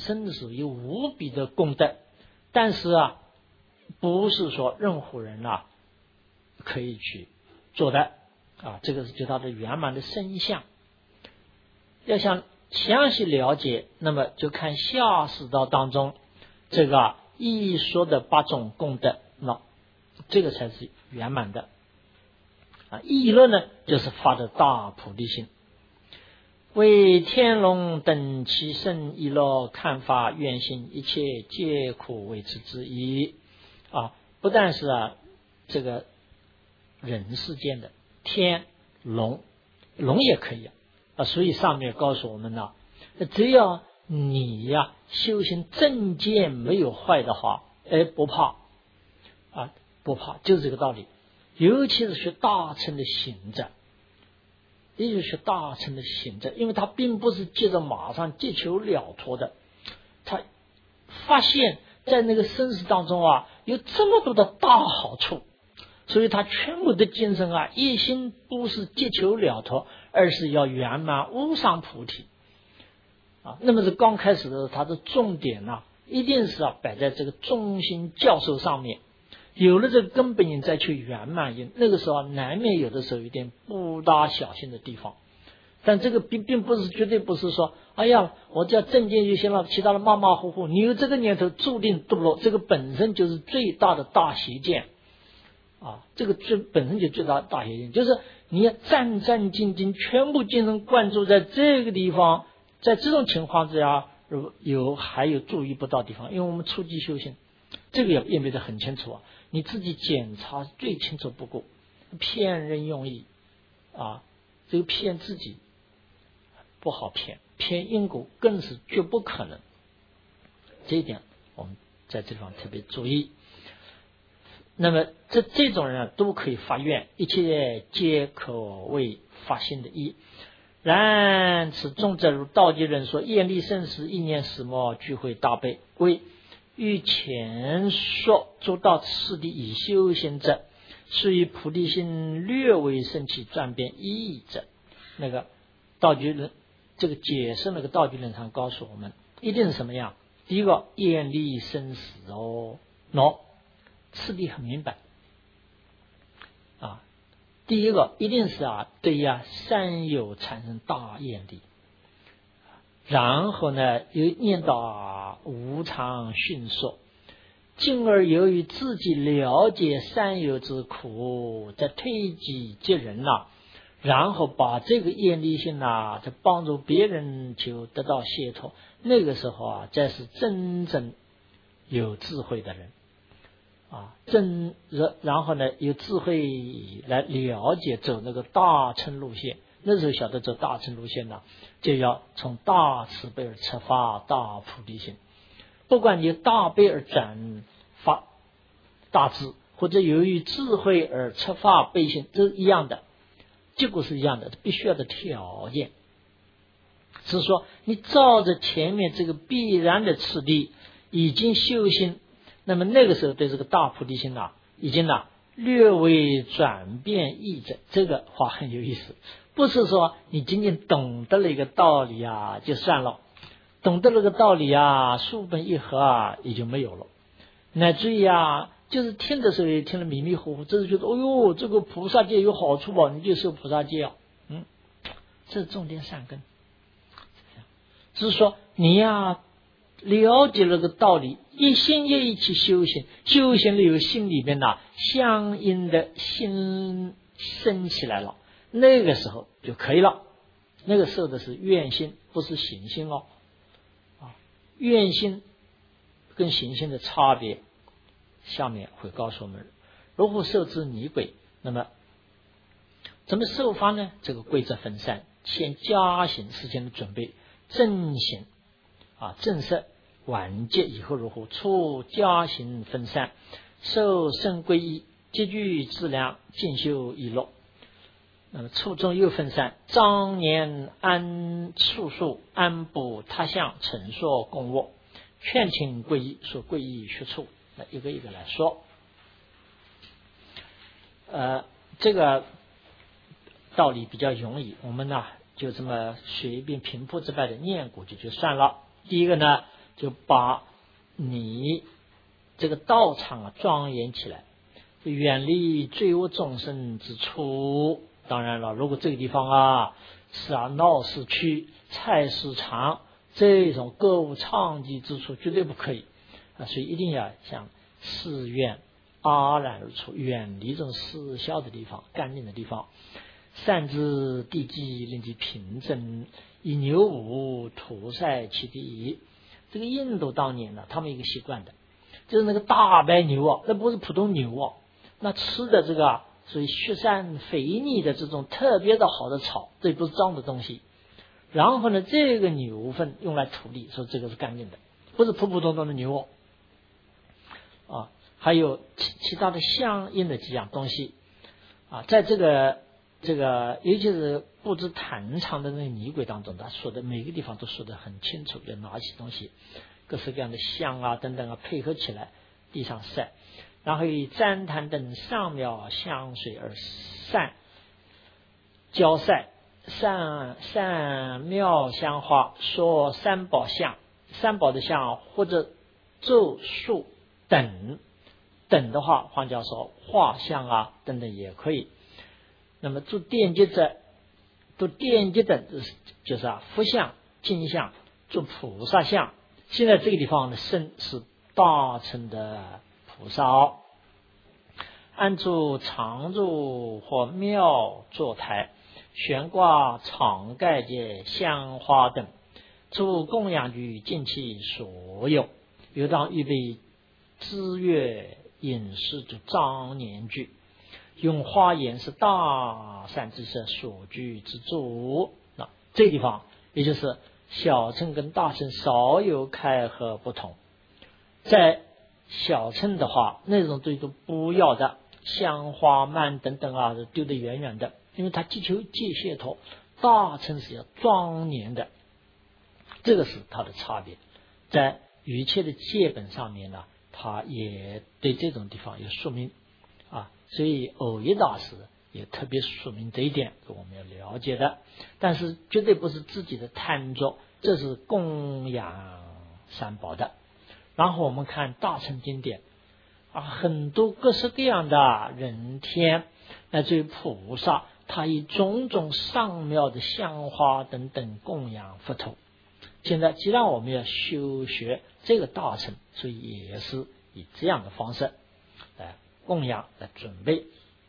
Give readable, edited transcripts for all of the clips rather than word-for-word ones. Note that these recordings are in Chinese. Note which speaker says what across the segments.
Speaker 1: 真的是有无比的功德，但是不是说任何人可以去做的这个是就它的圆满的身相。要想详细了解，那么就看下士道当中这个一说的8种功德，那这个才是圆满的议论呢，就是发的大菩提心。为天龙等其生意乐，看法愿心，一切皆苦为之之一不但是这个人世间的天龙也可以所以上面告诉我们只要你修行正见没有坏的话，不怕不怕，就是这个道理。尤其是学大乘的行者，也就是学大乘的行者，因为他并不是接着马上急求了脱的，他发现在那个生死当中有这么多的大好处，所以他全部的精神一心不是急求了脱，而是要圆满无上菩提那么是刚开始的时候，他的重点一定是摆在这个中心教授上面。有了这个根本因再去圆满因，那个时候难免有的时候有点不大小心的地方，但这个并不是绝对不是说哎呀我只要正见就行了，其他的马马虎虎，你有这个念头注定堕落，这个本身就是最大的大邪见这个本身就最大的大邪见，就是你要战战兢兢，全部精神灌注在这个地方，在这种情况之下还有注意不到地方，因为我们初级修行这个也辨别得很清楚你自己检查最清楚不过，骗人用意这个骗自己不好骗，骗因果更是绝不可能，这一点我们在这地方特别注意。那么这种人都可以发愿，一切皆可为发心的意。然此众者如道济人说，业力生死，一念死末，俱会大悲，为欲前说诸道次第以修行者，是以菩提心略微升起，转变意义者。那个道济人这个解释那个道济人上告诉我们，一定是什么样？第一个业力生死次第很明白第一个一定是对三有产生大业力，然后呢又念到无常迅速，进而由于自己了解三有之苦，在推己及人然后把这个业力性在帮助别人就得到解脱，那个时候才是真正有智慧的人然后呢有智慧来了解走那个大乘路线，那时候晓得走大乘路线就要从大慈悲而出发大菩提心，不管你大悲而转发大智，或者由于智慧而出发悲心，这是一样的，结果是一样的，必须要的条件是说你照着前面这个必然的次第已经修行，那么那个时候对这个大菩提心已经略微转变意者，这个话很有意思，不是说你仅仅懂得了一个道理就算了，懂得了个道理书本一合也就没有了，乃至于就是听的时候也听得迷迷糊糊，这是觉得这个菩萨戒有好处你就受菩萨戒这是重点善根，只是说你了解了个道理，一心一意去修行，修行了有心里面相应的心生起来了，那个时候就可以了，那个受的是愿心，不是行心愿心跟行心的差别下面会告诉我们如何受之拟轨。那么怎么受法呢？这个规则分散，先加行事先的准备，正行正色晚节以后如何出加行分散，受生归依，积聚质量，进修一乐。那么初中又分散，张年述述安补他相陈说供握，劝请归依，说归依学处，那一个一个来说。这个道理比较容易，我们就这么随便平铺直白的念过去就算了。第一个呢， 就把你这个道场庄严起来，远离罪恶众生之处。当然了，如果这个地方是闹市区、菜市场这种歌舞唱伎之处绝对不可以所以一定要向寺院阿然而处，远离这种失效的地方、干净的地方。善知地基，令其平整，以牛舞屠宰其地。这个印度当年呢，他们一个习惯的，就是那个大白牛那不是普通牛那吃的这个所以雪山肥腻的这种特别的好的草，这不是脏的东西。然后呢，这个牛粪用来土地，说这个是干净的，不是普普通通的牛还有其他的相应的几样东西在这个尤其是布置坛场的那个仪轨当中，他说的每个地方都说得很清楚，有哪些东西，各式各样的香等等配合起来地上晒，然后以旃檀等上妙香水而浇晒，散妙香花，说三宝香，三宝的香或者咒术等的话，换句话说画像等等也可以。那么做奠基者，做奠基的就是佛像、金像，做菩萨像。现在这个地方的身是大乘的菩萨安住常住或妙坐台，悬挂长盖界香花等，诸供养具尽其所有，又当预备资乐饮食之庄严具，用花颜是大善知识所居之处。这个地方也就是小乘跟大乘少有开合不同。在小乘的话，那种东西都不要的，香花蔓等等丢得远远的，因为它祈求界解脱。大乘是要庄严的，这个是它的差别。在一切的戒本上面呢，他也对这种地方有说明所以藕益大师也特别说明这一点，我们要了解的。但是绝对不是自己的贪着，这是供养三宝的。然后我们看大乘经典很多各式各样的人天乃至于菩萨，他以种种上妙的香花等等供养佛陀。现在既然我们要修学这个大乘，所以也是以这样的方式来供养，来准备。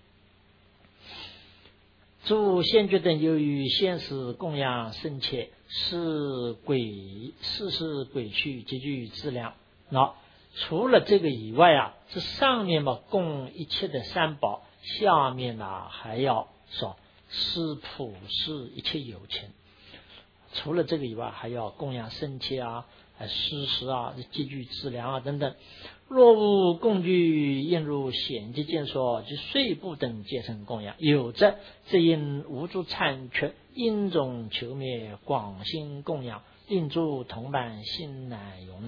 Speaker 1: 诸先觉等由于现实供养深切，是鬼趣极具质量。除了这个以外这上面供一切的三宝，下面还要说施普施一切有情。除了这个以外，还要供养深切施食极具质量等等。若无供具，应入显极见说及税部等皆成供养，有则则因无诸残缺，因中求灭，广心供养，令诸同伴心难容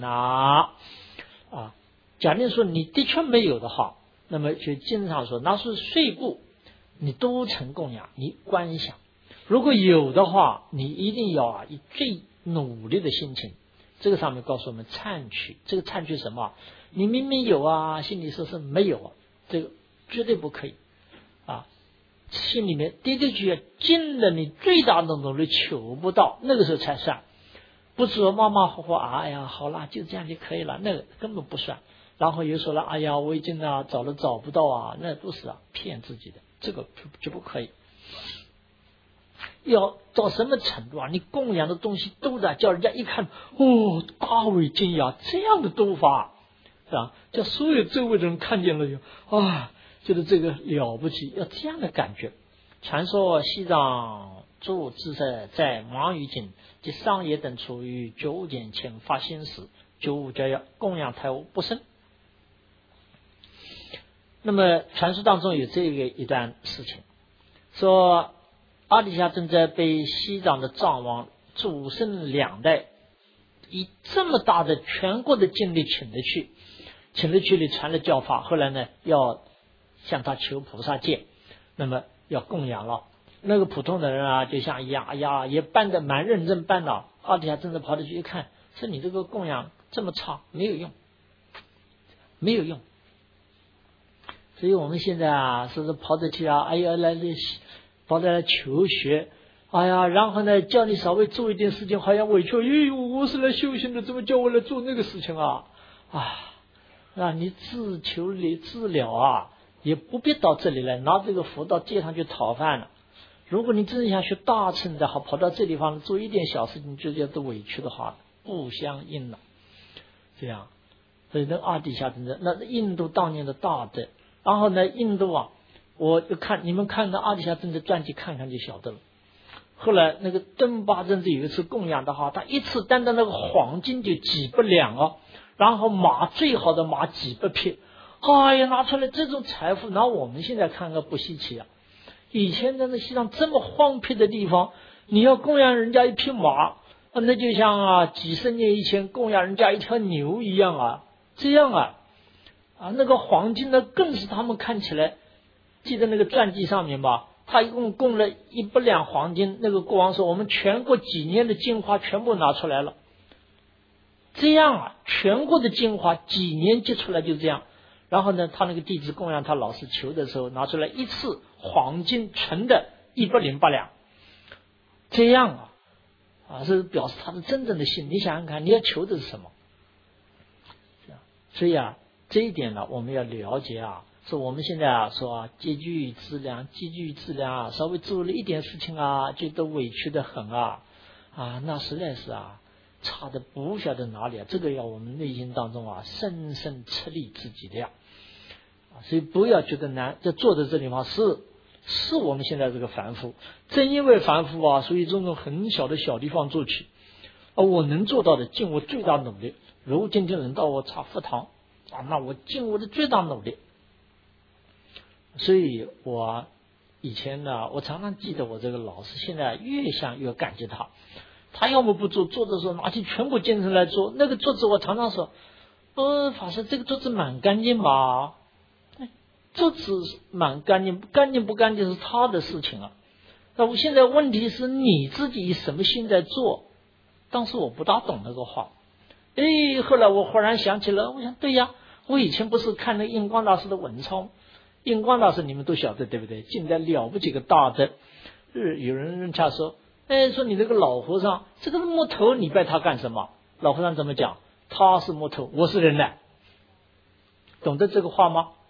Speaker 1: 假定说你的确没有的话，那么就经常说那是税部你都成供养，你观想。如果有的话，你一定要以最努力的心情。这个上面告诉我们忏取，这个忏取什么？你明明有心里说是没有这个绝对不可以心里面的确尽了你最大的努力求不到，那个时候才算。不是说马马虎虎哎呀好啦就这样就可以了，那个根本不算。然后又说了哎呀我已经找了找不到那都是骗自己的，这个就不可以。要到什么程度你供养的东西都叫人家一看大为惊讶，这样的多法叫所有周围的人看见了觉得这个了不起，要这样的感觉。传说西藏诸智者在芒于井及上野等处于觉悟间前发心时，觉悟就要供养太无不生。那么传说当中有这个一段事情，说阿底峡尊者被西藏的藏王主僧两代以这么大的全国的精力请了去里传了教法，后来呢要向他求菩萨戒，那么要供养了。那个普通的人就像一样也办得蛮认真办了。阿底峡尊者跑着去一看，说你这个供养这么差，没有用，没有用。所以我们现在啊，是跑着去啊，哎呀跑着来求学，哎呀，然后呢，叫你稍微做一点事情，好像委屈，我是来修行的，怎么叫我来做那个事情啊？你自求自了啊，也不必到这里来拿这个佛到街上去讨饭了。如果你真想学大乘的，好跑到这地方做一点小事情就觉得委屈的话，不相应了。这样，所以那阿底峡真的，那印度当年的大德。然后呢，印度啊，我就看你们看那阿底峡真的传记看看就晓得了。后来那个登巴真子有一次供养的话，他一次单单那个黄金就几百两哦，然后马最好的马几百匹，哎呀，拿出来这种财富，拿我们现在看个不稀奇啊。以前在那西藏这么荒僻的地方，你要供养人家一匹马，那就像几十年以前供养人家一条牛一样啊，这样那个黄金呢，更是他们看起来，记得那个传记上面吧，他一共供了100两黄金，那个国王说我们全国几年的精华全部拿出来了，这样全国的精华几年结出来就这样。然后呢，他那个弟子供养他老师求的时候，拿出来一次黄金纯的108两，这样是表示他的真正的心。你想想看，你要求的是什么？所以这一点呢，我们要了解说我们现在说积聚资粮，稍微做了一点事情觉得委屈的很那实在是差的不晓得哪里这个要我们内心当中深深吃力自己的所以不要觉得难，在做的这地方是我们现在这个凡夫，正因为凡夫所以这种很小的小地方做起我能做到的尽我最大努力。如今天轮到我查佛堂那我尽我的最大努力。所以我以前呢，我常常记得我这个老师，现在越想越感激他。他要么不做，做的时候拿起全部精神来做。那个桌子我常常说，法师这个桌子蛮干净吧？桌子蛮干净，干净不干净是他的事情那我现在问题是你自己以什么心在做？当时我不大懂那个话。后来我忽然想起了，我想对呀，我以前不是看那印光大师的文钞，印光大师你们都晓得对不对？近代了不起个大德，有人他说，说你这个老和尚，这个木头你拜他干什么？老和尚怎么讲？他是木头，我是人呢，懂得这个话吗？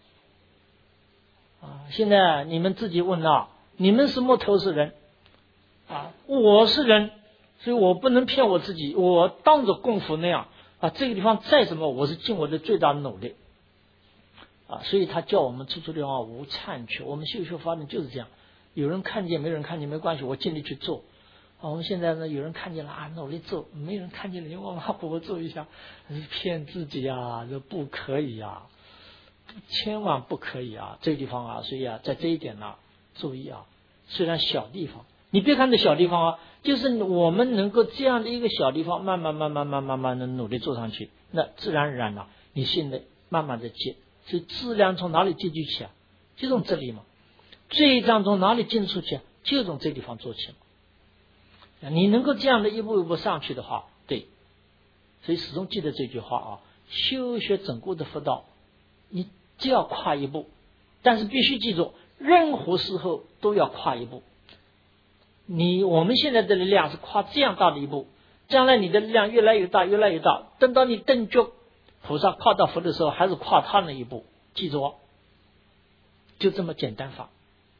Speaker 1: 现在你们自己问你们是木头是人我是人，所以我不能骗我自己，我当着供佛那样这个地方再什么，我是尽我的最大的努力所以他叫我们处处地方无忏去。我们修法门就是这样，有人看见没人看见没关系，我尽力去做我们现在呢，有人看见了努力做，没人看见了，你往马虎做一下，是骗自己这不可以千万不可以这个地方所以在这一点注意虽然小地方，你别看这小地方就是我们能够这样的一个小地方，慢慢的努力做上去，那自然而然你心里慢慢的接。所以质量从哪里积聚起就从这里嘛，罪障从哪里进出去就从这地方做起嘛。你能够这样的一步一步上去的话，对，所以始终记得这句话修学整个的佛道，你就要跨一步，但是必须记住，任何时候都要跨一步。我们现在的力量是跨这样大的一步，将来你的力量越来越大，越来越大，等到你登觉菩萨跨到佛的时候，还是跨他那一步，记住就这么简单法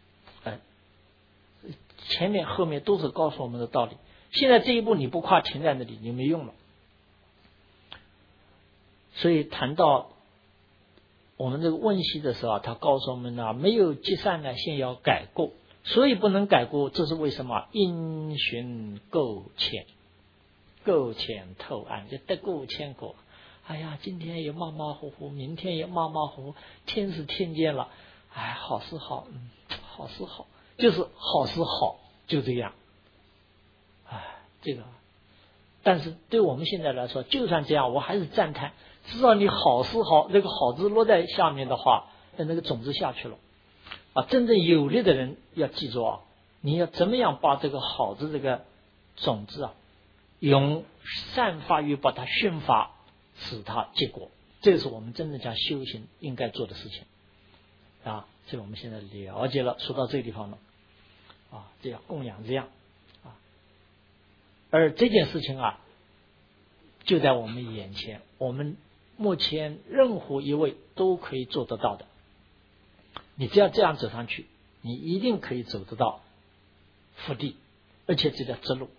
Speaker 1: 前面后面都是告诉我们的道理。现在这一步你不跨，停在那里你没用了。所以谈到我们这个问习的时候他告诉我们没有积善先要改过，所以不能改过，这是为什么？因循垢浅，垢浅透暗，就得过且过。今天也马马虎虎，明天也马马虎虎，天是天见了，好是好，好是好，就是好是好，就这样。这个，但是对我们现在来说，就算这样，我还是赞叹，至少你好是好，那个好字落在下面的话，那个种子下去了真正有力的人要记住你要怎么样把这个好字这个种子用善法语把它熏发， 使它结果。这个是我们真正讲修行应该做的事情啊。所以我们现在了解了，说到这个地方了啊，这样供养这样啊，而这件事情啊，就在我们眼前，我们目前任何一位都可以做得到的。你只要这样走上去，你一定可以走得到福地，而且这条直路。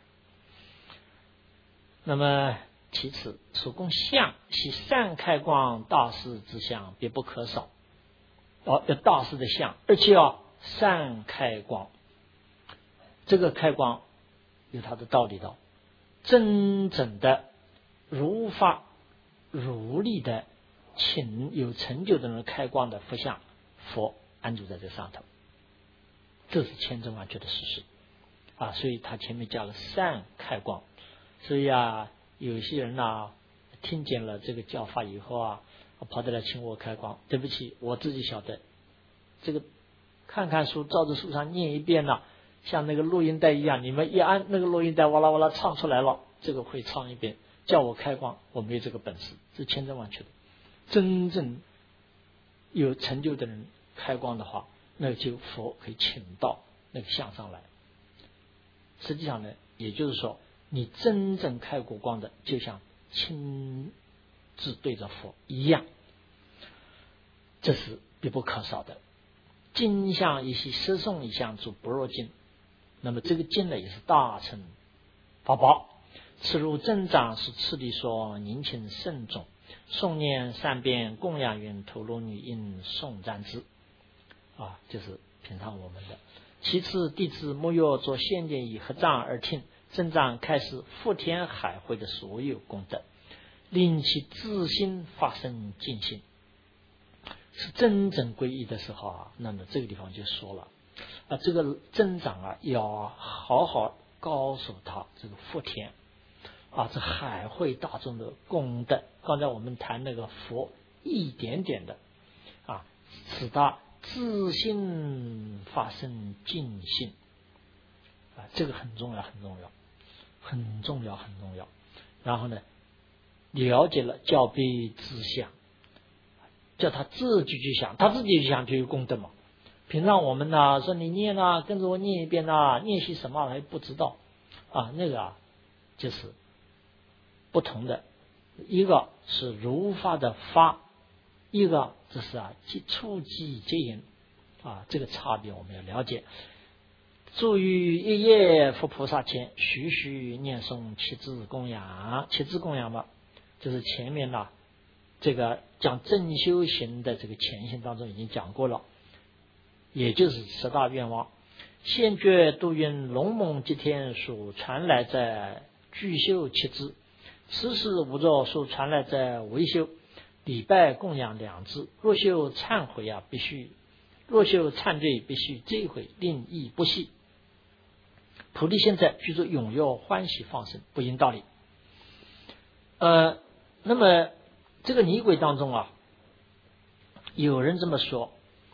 Speaker 1: 那么其次，所供相系善开光大师之相，别不可少。要大师的相，而且要善开光。这个开光有它的道理的，真正的如法如理的有成就的人开光的佛像，佛安住在这上头，这是千真万确的事实啊。所以他前面加了善开光。所以啊，有些人啊听见了这个教法以后啊，跑得来请我开光。对不起，我自己晓得，这个看看书，照着书上念一遍了，像那个录音带一样，你们一按那个录音带，哇啦哇啦唱出来了，这个会唱一遍，叫我开光，我没有这个本事，是千真万确的。真正有成就的人开光的话，那就佛可以请到那个像上来。实际上呢，也就是说，你真正开过光的，就像亲自对着佛一样，这是必不可少的。经相一系摄诵一项主般若经，那么这个经呢也是大乘法宝。此如增长是次第说，宁请慎重，诵念三遍供养云陀罗女应诵赞之啊，就是平常我们的。其次弟子莫要做现见以合掌而听，增长开始覆天海会的所有功德，令其自心发生净心。是真正皈依的时候啊，那么这个地方就说了啊，这个增长啊，要好好告诉他这个福田啊，这海会大众的功德。刚才我们谈那个佛一点点的啊，使他自心发生净心啊，这个很重要，很重要，很重要，很重要。然后呢，了解了教必自想。叫他自己去想，他自己去想就有功德嘛。平常我们呢说你念啊，跟着我念一遍啊，念些什么还不知道啊，那个啊就是不同的，一个是如法的法，一个这是触机接引啊，这个差别我们要了解。住于一夜佛菩萨前，徐徐念诵七支供养，七支供养嘛，就是前面呢这个讲正修行的这个前行当中已经讲过了，也就是十大愿望。现觉度云龙猛吉天所传来在具修七支，此时无着所传来在维修礼拜供养两支。若修忏悔啊，必须若修忏罪，必须这回令意不息。菩提现在具足踊跃欢喜放生，不因道理。那么这个仪轨当中啊，有人这么说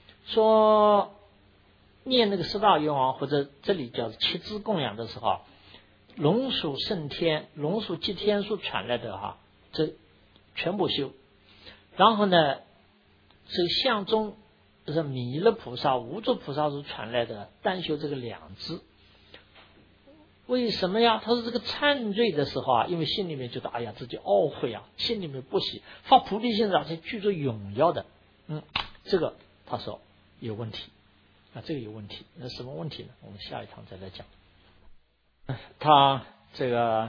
Speaker 1: 念那个十大愿望，或者这里叫七支供养的时候，龙属圣天，龙属祭天所传来的这全部修。然后呢，这个相中是弥勒菩萨、无著菩萨所传来的单修这个两支。为什么呀？他说这个忏罪的时候啊，因为心里面觉得哎呀自己懊悔啊，心里面不喜，发菩提心是具足踊跃的。这个他说有问题啊，这个有问题。那什么问题呢？我们下一堂再来讲。他这个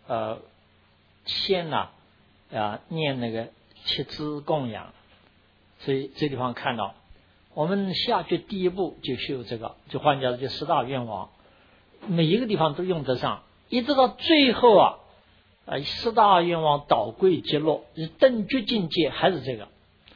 Speaker 1: 先念那个七支供养，所以这地方看到我们下去第一步就修这个，就换句话就十大愿望。每一个地方都用得上，一直到最后十大愿望导归结落，等觉境界还是这个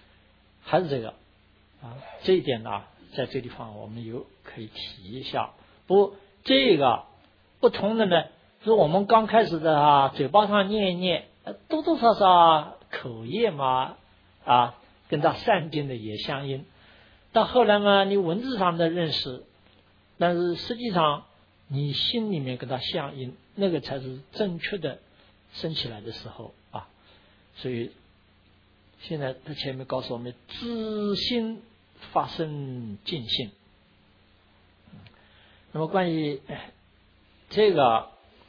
Speaker 1: 这一点呢，在这地方我们可以提一下。不过这个不同的呢，是我们刚开始的嘴巴上念一念，多多少少口业嘛跟它善经的也相应。到后来嘛，你文字上的认识，但是实际上你心里面跟它相应，那个才是正确的升起来的时候所以现在他前面告诉我们，自心发生尽性。那么关于这个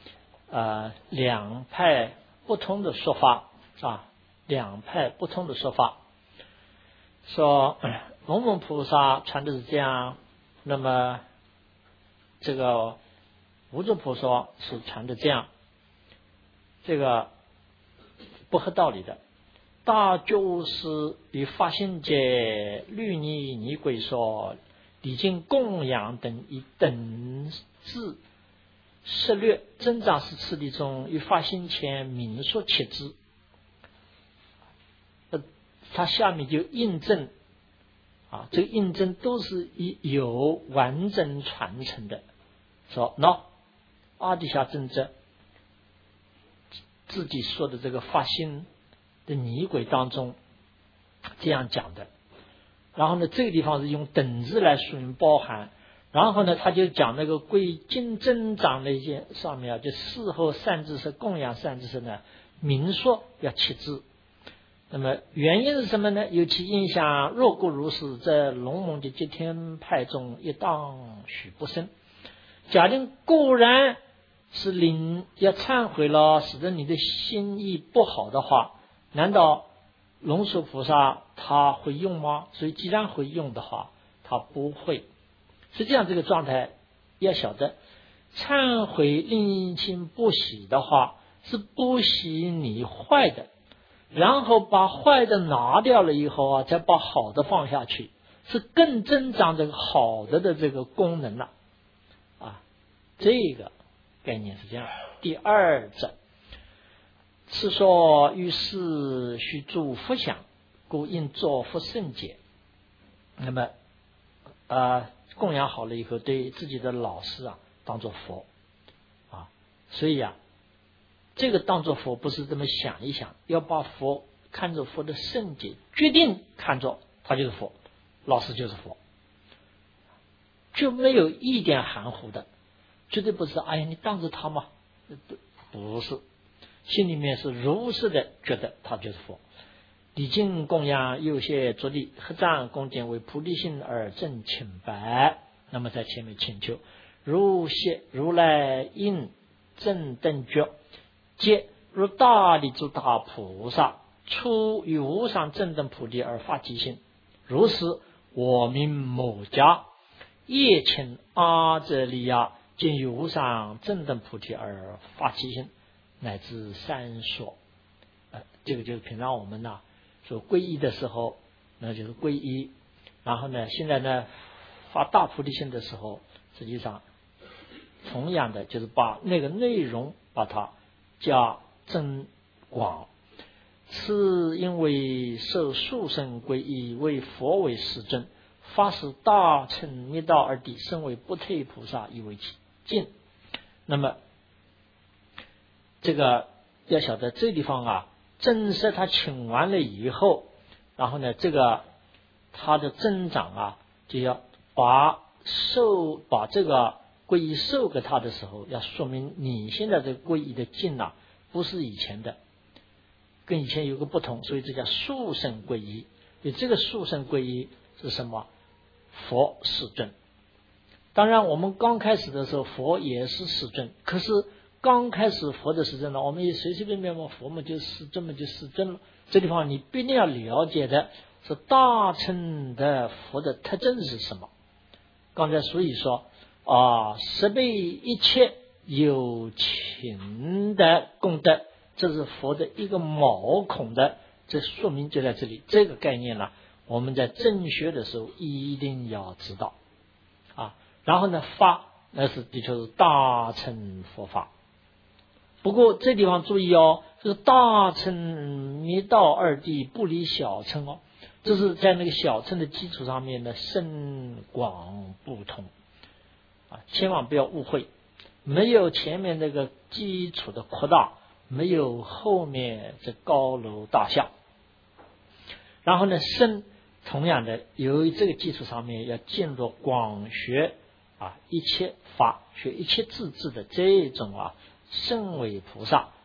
Speaker 1: 两派不同的说法啊，两派不同的说法，说龙门菩萨传的是这样，那么这个无著菩萨是传的这样，这个不合道理的。大觉悟师与法性界律尼尼鬼说，礼敬供养等以等字涉略增长是次第中与法性前明说切之。它下面就印证啊，这个印证都是有完整传承的。说阿底峡尊者自己说的这个法性的拟轨当中这样讲的。然后呢，这个地方是用等字来说明包含。然后呢，他就讲那个归经增长那些上面啊，就事后善知识供养善知识呢，明说要切之。那么原因是什么呢？有其印象，若故如是，在龙门的接天派中一当许不生。假定固然是要忏悔了，使得你的心意不好的话，难道龙树菩萨他会用吗？所以既然会用的话，他不会。实际上这个状态要晓得，忏悔令心不喜的话，是不喜你坏的，然后把坏的拿掉了以后啊，再把好的放下去，是更增长这个好的这个功能了啊。这个概念是这样。第二者，是说于是须诸福想，故应作福圣解。那么供养好了以后，对自己的老师啊当作佛啊，所以这个当作佛不是这么想一想，要把佛看作佛的圣解，决定看作他就是佛，老师就是佛，就没有一点含糊的，绝对不是哎呀你当着他嘛，不是，心里面是如实的觉得他就是佛。礼敬供养有些着力，合掌恭敬为菩提心而正清白。那么在前面请求，如谢如来应正等觉，皆如大力诸大菩萨出于无上正等菩提而发其心。如是我名某家业请阿遮利亚见于无上正等菩提而发其心，乃至三所。这个就是平常我们说皈依的时候，那就是皈依。然后呢，现在呢发大菩提心的时候，实际上同样的就是把那个内容把它加增广。是因为受殊胜皈依，为佛为世尊，发誓大乘密道而地，身为不退菩萨，以为其尽。那么这个要晓得这地方正式他请完了以后，然后呢，这个他的增长就要把这个皈依授给他的时候，要说明你现在这个皈依的境不是以前的，跟以前有个不同，所以这叫殊胜皈依。所以这个殊胜皈依是什么？佛世尊。当然我们刚开始的时候佛也是世尊，可是刚开始佛的世尊我们也随随便便佛嘛就世尊嘛就世尊了。这地方你必定要了解的是大乘的佛的特征是什么。刚才所以说十倍一切有情的功德，这是佛的一个毛孔的，这说明就在这里。这个概念我们在正学的时候一定要知道然后呢，发那是的确是大乘佛法。不过这地方注意这是大乘密道二谛不离小乘这是在那个小乘的基础上面的深广不同千万不要误会，没有前面那个基础的扩大，没有后面这高楼大厦。然后呢，深同样的由于这个基础上面要进入广学一切法学一切自治的这种身为菩萨，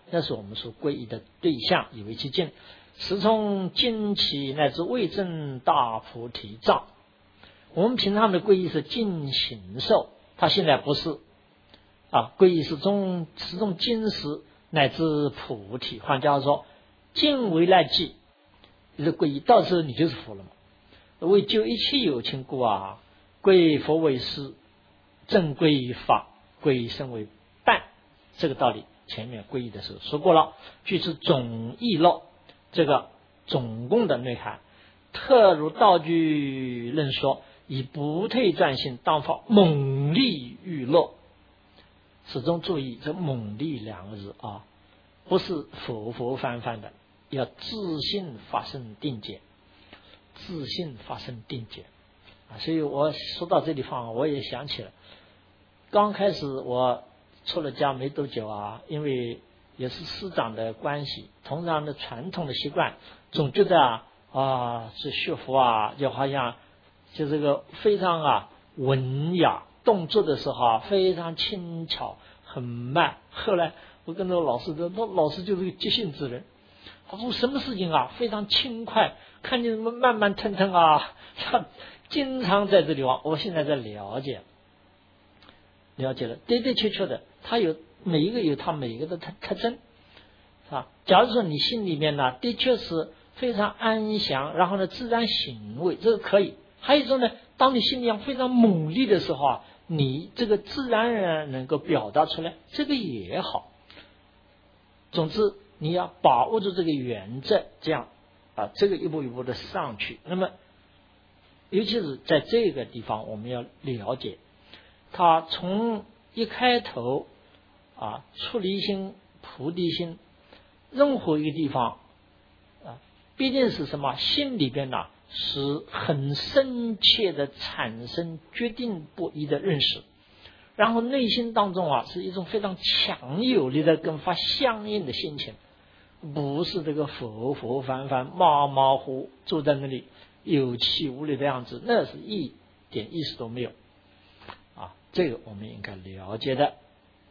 Speaker 1: 那是我们所皈依的对象，以为其境。时从经起乃至未证大菩提藏。我们平常的皈依是尽形受，他现在不是皈依是始终经时乃至菩提。换句话说，尽为来即，你是皈依，到时候你就是佛了嘛。为救一切有情故皈佛为师，正皈法，皈身为伴。这个道理前面皈依的时候说过了。据此总义乐，这个总共的内涵，特如道具论说，以不退转性，当发猛力欲乐。始终注意这猛力两个字不是浮浮泛泛的，要自信发生定解，自信发生定解所以我说到这地方，我也想起了刚开始我出了家没多久因为也是师长的关系，通常的传统的习惯总觉得是学佛就好像就这个非常文雅，动作的时候非常轻巧很慢。后来我跟着老师说，老师就是个急性子人，他说什么事情非常轻快，看见什么慢慢腾腾他经常在这里我现在在了解了，的的确确的，他有每一个有他每一个的特征假如说你心里面的确是非常安详，然后呢自然行为，这个可以。还有一种呢，当你心里非常猛烈的时候你这个自然而然能够表达出来，这个也好。总之你要把握住这个原则，这样这个一步一步的上去。那么尤其是在这个地方我们要了解，他从一开头出离心菩提心，任何一个地方必定是什么，心里边是很深切的产生决定不移的认识，然后内心当中是一种非常强有力的跟发相应的心情，不是这个浮浮泛泛马马虎坐在那里有气无力的样子，那是一点意思都没有这个我们应该了解的。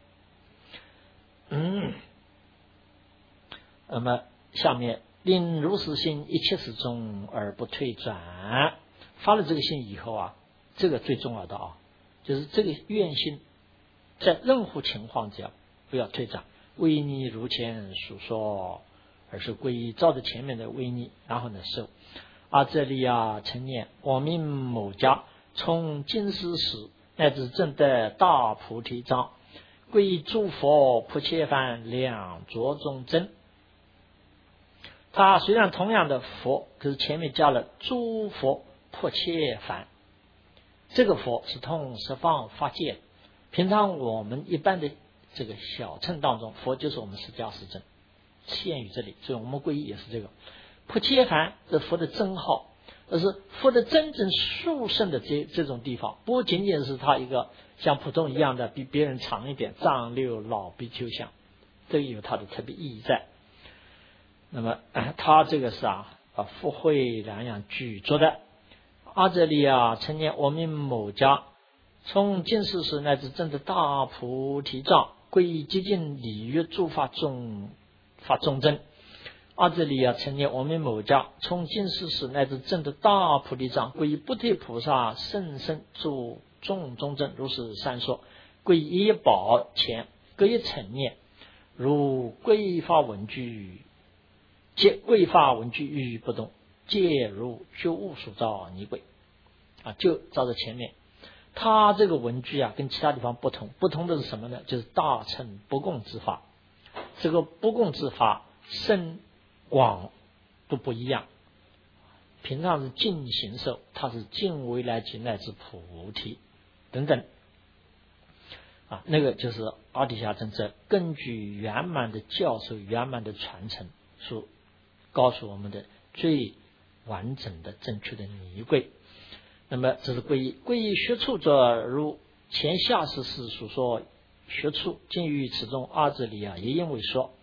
Speaker 1: 那么下面令如是心一切时中而不退转。发了这个心以后这个最重要的就是这个愿心在任何情况下不要退转。为你如前所说，而是皈依，照着前面的为你，然后呢受。这里成念我命某家，从今世时乃至正得大菩提藏，皈依诸佛普切梵两着中真。它虽然同样的佛，可是前面加了诸佛迫切梵，这个佛是通十方法界。平常我们一般的这个小乘当中，佛就是我们释迦世尊，限于这里，所以我们皈依也是这个迫切梵，这佛的真号，而是佛的真正殊胜的这种地方，不仅仅是他一个像普通一样的比别人长一点藏六老比丘像，这个有它的特别意义在。那么他这个是福慧两样具足的。这里成念我命某家，从今世时乃至正的大菩提藏，皈依极尽礼乐诸法中真。这里成念我命某家，从今世时乃至正的大菩提藏，皈依不退菩萨甚深诸众中真。如是三说，皈依一宝前各一成念，如归法文具，皆归法文具欲不动，皆如觉悟所造泥轨就照着前面。它这个文具跟其他地方不同，不同的是什么呢？就是大乘不共之法。这个不共之法深广都不一样。平常是尽行受，它是尽为来即乃至菩提等等那个就是阿底峡真正根据圆满的教授、圆满的传承所告诉我们的最完整的正确的仪轨。那么这是皈依。皈依学处者，如前下士时所说学处，今于此中这里也因为说